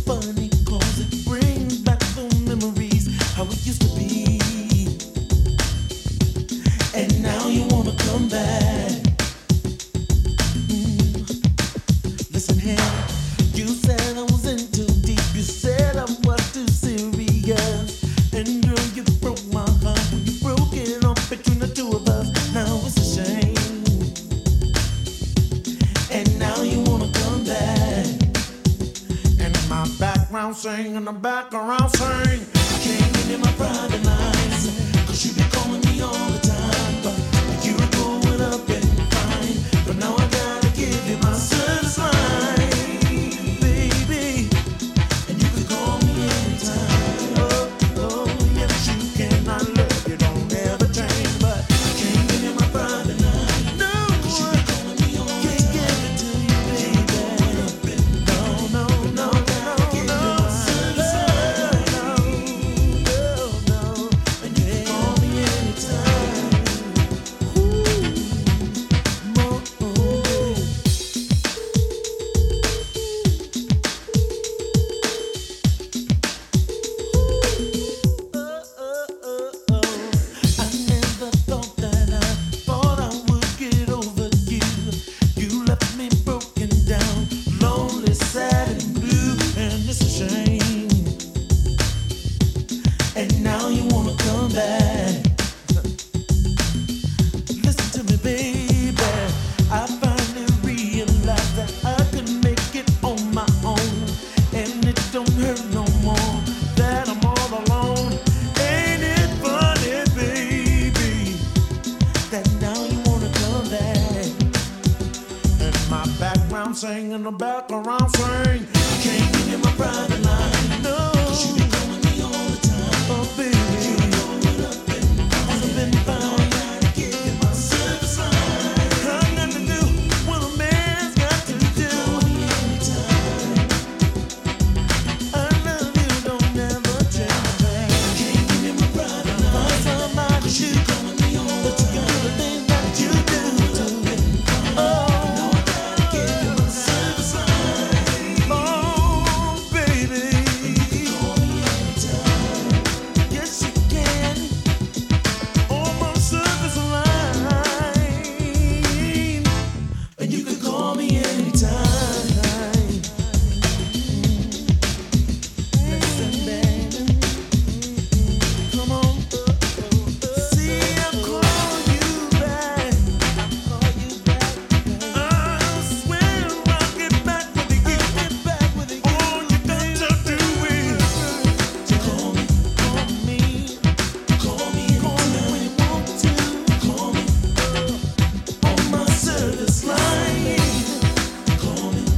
funny 'cause it brings back the memories how it used to be. And now you wanna come back. Listen here, you said I was in too deep. You said I was too serious. And girl, you broke my heart when you broke it off between the two of us. Now it's a shame. And now you wanna come back. And in my background sing, in the background sing. I can't get in my private lines, 'cause you be calling me all the time. But you were going up and fine. But now I gotta give you my service line, baby. And you can call me anytime. Oh, yes you can. I love you, don't ever change. But I can't give you my private line. No, 'cause you be calling me all the time. Can't give it to you, baby. No, no, no, no, no. Service line. No, no, no. And you can call me anytime. More, I never thought that I would get over you. You left me broken down, lonely, sad and blue, and it's a shame. And now you wanna come back. Listen to me, baby. I finally realized that I could make it on my own, and it don't hurt no more that I'm all alone. Ain't it funny, baby, that now you wanna come back? And my background sing, in the background sing. I can't give you my private line, no. 'Cause you be calling me all the time. Oh, baby, you know what I've been fine. Now I gotta give you my service line. I got to do what a man's got to do. Call me anytime. I love you, don't ever change, babe. I can't give you my private line. Find somebody you calling me all the time. But you got the things that you do. Oh, now I gotta give you my service line. Oh, baby, you can call me anytime. Yes, you can. On my service line. And you can call me anytime. Listen, baby. Come on. See, I'll call you back. I swear I'll get back with you. All you got to do is call me when you want to. Call me on my service line. Call me.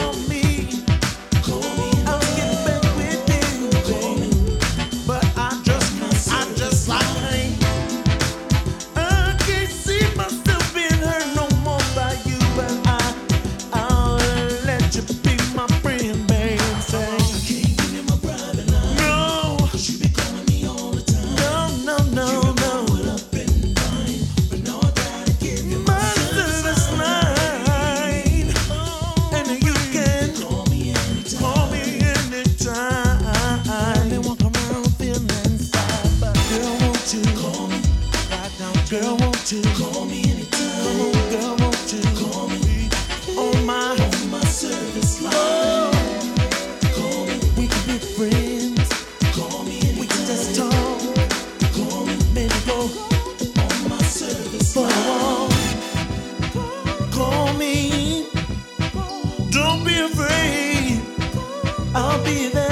I'll get back with you. Call me, but I just like. I can't see myself being hurt no more by you, but I'll let you be my friend, babe. Say, I can't give you my private line. No, 'cause you be calling me all the time. No, no, no, no. I've been fine, but now I gotta give you my service line. And you can call me anytime. They walk around feeling sad, but girl, won't you call me? Girl, won't you call me anytime? Come on, girl, won't you call me on my service line? Call me, we can be friends. Call me anytime. We can just talk. Call me, maybe go on my service line. Call me, don't be afraid. I'll be there.